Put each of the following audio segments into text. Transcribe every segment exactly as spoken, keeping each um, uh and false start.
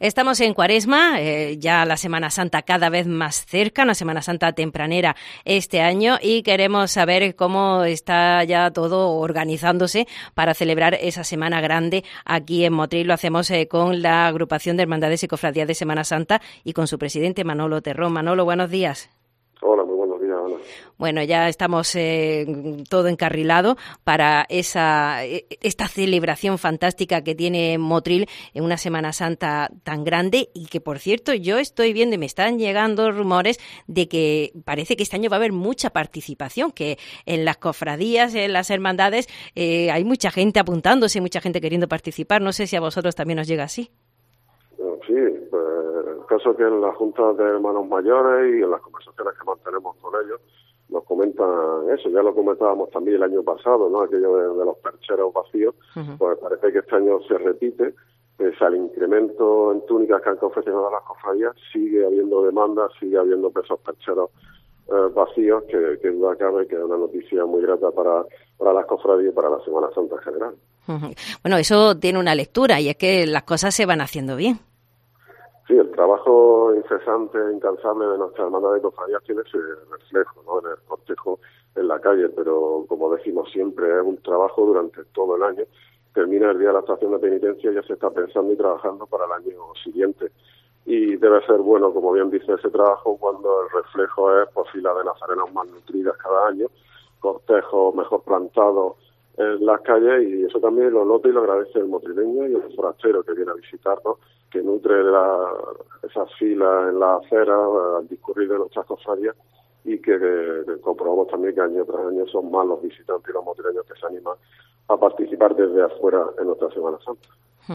Estamos en Cuaresma, eh, ya la Semana Santa cada vez más cerca, una Semana Santa tempranera este año, y queremos saber cómo está ya todo organizándose para celebrar esa Semana Grande aquí en Motril. Lo hacemos eh, con la Agrupación de Hermandades y Cofradías de Semana Santa y con su presidente Manolo Terrón. Manolo, buenos días. Hola, muy buenos días, Ana. Bueno, ya estamos eh, todo encarrilado para esa esta celebración fantástica que tiene Motril en una Semana Santa tan grande, y que, por cierto, yo estoy viendo y me están llegando rumores de que parece que este año va a haber mucha participación, que en las cofradías, en las hermandades, eh, hay mucha gente apuntándose, mucha gente queriendo participar. No sé si a vosotros también os llega así. Sí, pues el caso es que en las juntas de hermanos mayores y en las conversaciones que mantenemos con ellos nos comentan eso. Ya lo comentábamos también el año pasado, ¿no? Aquello de, de los percheros vacíos. Uh-huh. Pues parece que este año se repite, pese al incremento en túnicas que han confeccionado las cofradías, sigue habiendo demanda, sigue habiendo esos percheros eh, vacíos, que, que duda cabe que es una noticia muy grata para, para las cofradías y para la Semana Santa en general. Uh-huh. Bueno, eso tiene una lectura, y es que las cosas se van haciendo bien. Sí, el trabajo incesante e incansable de nuestra hermandad de cofradías tiene ese reflejo, ¿no?, en el cortejo, en la calle, pero como decimos siempre, es un trabajo durante todo el año. Termina el día de la estación de penitencia y ya se está pensando y trabajando para el año siguiente. Y debe ser bueno, como bien dice, ese trabajo cuando el reflejo es por filas de nazarenos más nutridas cada año, cortejos mejor plantados en las calles, y eso también lo nota y lo agradece el motrileño y el forastero que viene a visitarnos, que nutre la, esas filas en la acera al discurrir de nuestras cofradías, y que, que, que comprobamos también que año tras año son más los visitantes y los motrileños que se animan a participar desde afuera en nuestra Semana Santa.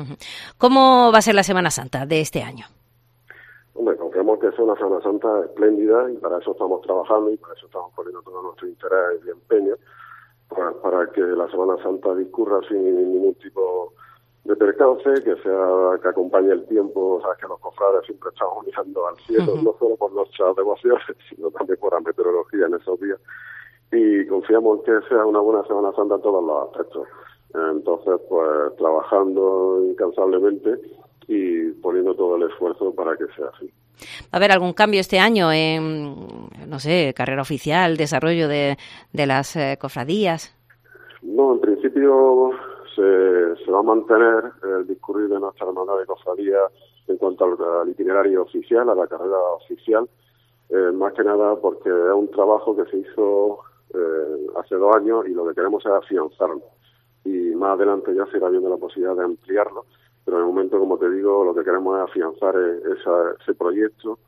¿Cómo va a ser la Semana Santa de este año? Hombre, confiamos que sea una Semana Santa espléndida, y para eso estamos trabajando y para eso estamos poniendo todo nuestro interés y empeño, para, para que la Semana Santa discurra sin ningún tipo de percance, que sea que acompañe el tiempo. Sabes que los cofrades siempre estamos mirando al cielo, uh-huh. no solo por nuestras devociones, sino también por la meteorología en esos días, y confiamos en que sea una buena Semana Santa en todos los aspectos. Entonces, pues trabajando incansablemente y poniendo todo el esfuerzo para que sea así. ¿Va a haber algún cambio este año en, no sé, carrera oficial, desarrollo de, de las eh, cofradías? No, en principio se, se va a mantener el discurrir de nuestra hermandad de cofradías en cuanto al, al itinerario oficial, a la carrera oficial, eh, más que nada porque es un trabajo que se hizo eh, hace dos años y lo que queremos es afianzarlo. Y más adelante ya se irá viendo la posibilidad de ampliarlo, pero en el momento, como te digo, lo que queremos es afianzar esa, ese proyecto,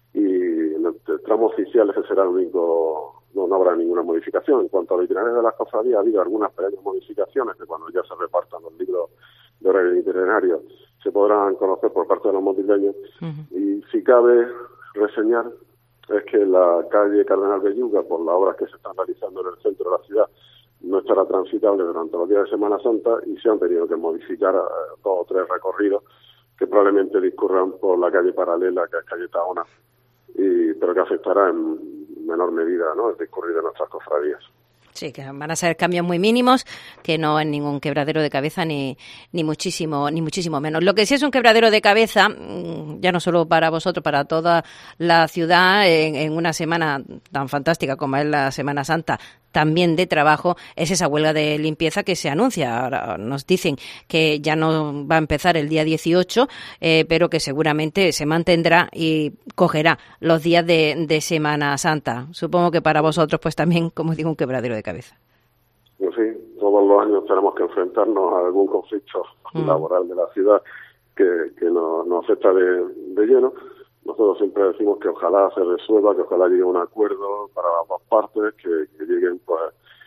y en el tramo oficial ese será el único, no, no habrá ninguna modificación. En cuanto a los itinerarios de las cofradías, ha habido algunas pequeñas modificaciones que cuando ya se repartan los libros de horario itinerario se podrán conocer por parte de los motrileños. Uh-huh. Y si cabe reseñar es que la calle Cardenal Belluga, por las obras que se están realizando en el centro de la ciudad, no estará transitable durante los días de Semana Santa, y se han tenido que modificar uh, dos o tres recorridos que probablemente discurran por la calle paralela, que es calle Tahona, y, pero que afectará en menor medida, ¿no?, el discurrir de nuestras cofradías. Sí, que van a ser cambios muy mínimos, que no es ningún quebradero de cabeza ni ni muchísimo ni muchísimo menos. Lo que sí es un quebradero de cabeza, ya no solo para vosotros, para toda la ciudad, en, en una semana tan fantástica como es la Semana Santa, también de trabajo, es esa huelga de limpieza que se anuncia. Ahora nos dicen que ya no va a empezar el día dieciocho, eh, pero que seguramente se mantendrá y cogerá los días de, de Semana Santa. Supongo que para vosotros, pues también, como digo, un quebradero de cabeza. Pues sí, todos los años tenemos que enfrentarnos a algún conflicto mm. laboral de la ciudad que, que nos, nos afecta de, de lleno. Nosotros siempre decimos que ojalá se resuelva, que ojalá llegue a un acuerdo para las dos partes, que, que lleguen pues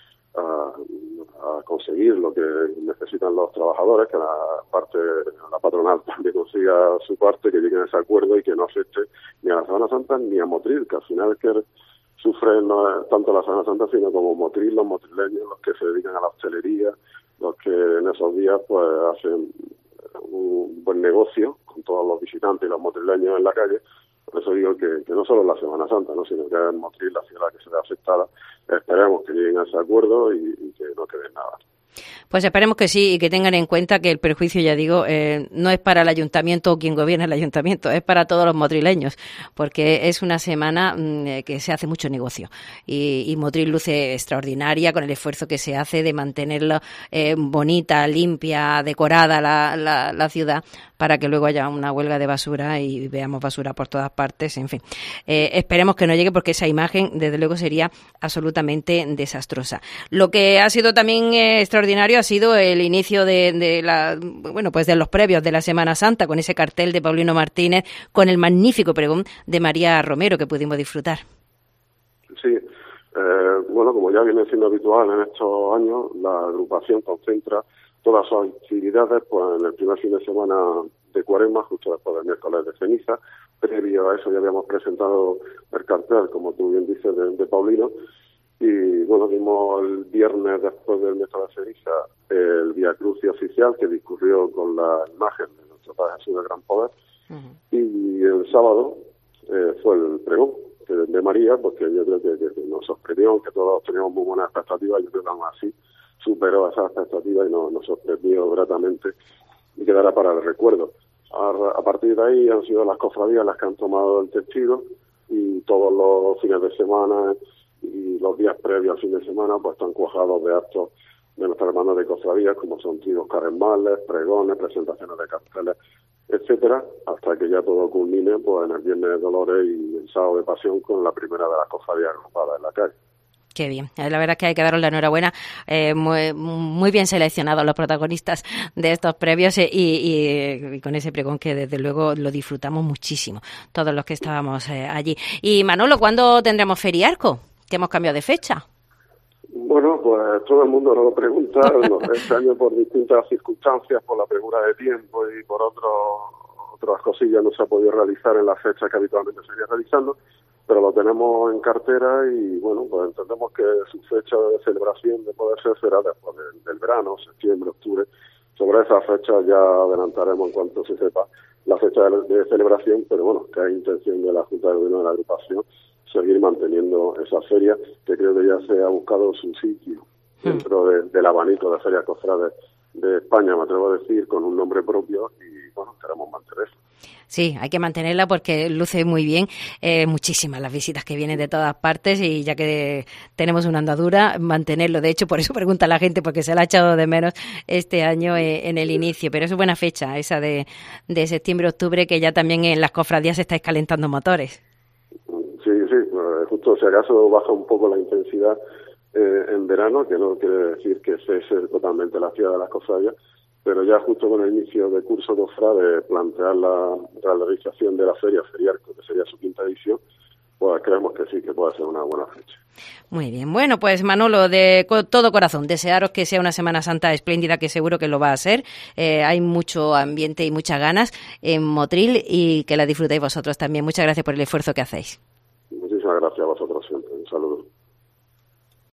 a, a conseguir lo que necesitan los trabajadores, que la parte, la patronal también consiga su parte, que lleguen a ese acuerdo y que no afecte ni a la Semana Santa ni a Motril, que al final es que sufren no tanto la Semana Santa, sino como Motril, los motrileños, los que se dedican a la hostelería, los que en esos días pues hacen un buen negocio con todos los visitantes y los motrileños en la calle. Por eso digo que, que no solo la Semana Santa, ¿no?, sino que en Motril, la ciudad que se ve afectada, esperemos que lleguen a ese acuerdo y, y que no quede nada. Pues esperemos que sí y que tengan en cuenta que el perjuicio, ya digo, eh, no es para el ayuntamiento o quien gobierna el ayuntamiento, es para todos los motrileños, porque es una semana mmm, que se hace mucho negocio y, y Motril luce extraordinaria con el esfuerzo que se hace de mantenerla eh, bonita, limpia, decorada la, la, la ciudad, para que luego haya una huelga de basura y veamos basura por todas partes, en fin. Eh, esperemos que no llegue porque esa imagen, desde luego, sería absolutamente desastrosa. Lo que ha sido también eh, extraordinario ha sido el inicio de, de la, bueno, pues de los previos de la Semana Santa, con ese cartel de Paulino Martínez, con el magnífico pregón de María Romero que pudimos disfrutar. Sí, eh, bueno, como ya viene siendo habitual en estos años, la agrupación concentra todas sus actividades pues en el primer fin de semana de Cuaresma, justo después del miércoles de ceniza. Previo a eso ya habíamos presentado el cartel, como tú bien dices, de, de Paulino. Y bueno, vimos el viernes después del miércoles de ceniza el Vía Crucis oficial que discurrió con la imagen de nuestro Padre Jesús de Gran Poder. Uh-huh. Y el sábado eh, fue el pregón de, de María, porque yo creo que, que, que nos sorprendió, que todos teníamos muy buenas expectativas. Yo creo que aún así superó esas expectativas y nos, nos sorprendió gratamente y quedará para el recuerdo. A, a partir de ahí han sido las cofradías las que han tomado el testigo y todos los fines de semana y los días previos al fin de semana pues están cuajados de actos de nuestras hermanas de cofradías, como son tiros carremales, pregones, presentaciones de carteles, etcétera, hasta que ya todo culmine pues en el Viernes de Dolores y el Sábado de Pasión con la primera de las cofradías agrupadas en la calle. Qué bien. La verdad es que hay que daros la enhorabuena. Eh, muy, muy bien seleccionados los protagonistas de estos previos y, y, y con ese pregón que desde luego lo disfrutamos muchísimo, todos los que estábamos eh, allí. Y Manolo, ¿cuándo tendremos Feriarco? Que hemos cambiado de fecha. Bueno, pues todo el mundo nos lo pregunta. Este año por distintas circunstancias, por la premura de tiempo y por otros otras cosillas no se ha podido realizar en la fecha que habitualmente se iría realizando. Pero lo tenemos en cartera y, bueno, pues entendemos que su fecha de celebración de poder ser será después del, del verano, septiembre, octubre. Sobre esa fecha ya adelantaremos en cuanto se sepa la fecha de, de celebración, pero bueno, que hay intención de la Junta de Gobierno de la agrupación seguir manteniendo esa feria, que creo que ya se ha buscado su sitio dentro de, del abanico de ferias cofrades de España, me atrevo a decir, con un nombre propio y, bueno, queremos mantenerlo. Sí, hay que mantenerla porque luce muy bien, eh, muchísimas las visitas que vienen de todas partes y ya que tenemos una andadura, mantenerlo. De hecho, por eso pregunta la gente, porque se la ha echado de menos este año eh, en el inicio. Pero es buena fecha, esa de, de septiembre-octubre, que ya también en las cofradías se estáis calentando motores. Sí, sí, justo si acaso baja un poco la intensidad eh, en verano, que no quiere decir que cese totalmente la ciudad de las cofradías, pero ya justo con el inicio de curso cofrade, plantear la, la realización de la feria Feriarco, que sería su quinta edición, pues creemos que sí, que puede ser una buena fecha. Muy bien, bueno, pues Manolo, de todo corazón, desearos que sea una Semana Santa espléndida, que seguro que lo va a ser. Eh, hay mucho ambiente y muchas ganas en Motril y que la disfrutéis vosotros también. Muchas gracias por el esfuerzo que hacéis. Muchísimas gracias a vosotros.